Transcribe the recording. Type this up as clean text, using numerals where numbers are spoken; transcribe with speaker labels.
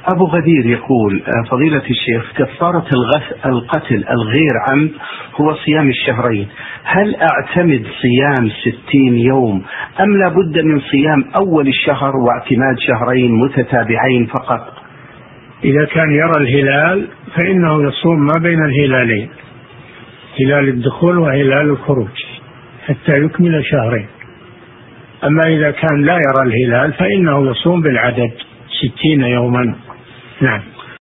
Speaker 1: أبو غدير يقول: فضيلة الشيخ، كفارة القتل الغير عمد هو صيام الشهرين، هل أعتمد صيام 60 يوم أم لا بد من صيام أول الشهر واعتماد شهرين متتابعين فقط؟
Speaker 2: إذا كان يرى الهلال فإنه يصوم ما بين الهلالين، هلال الدخول وهلال الخروج، حتى يكمل شهرين. أما إذا كان لا يرى الهلال فإنه يصوم بالعدد 60 يوما. نعم.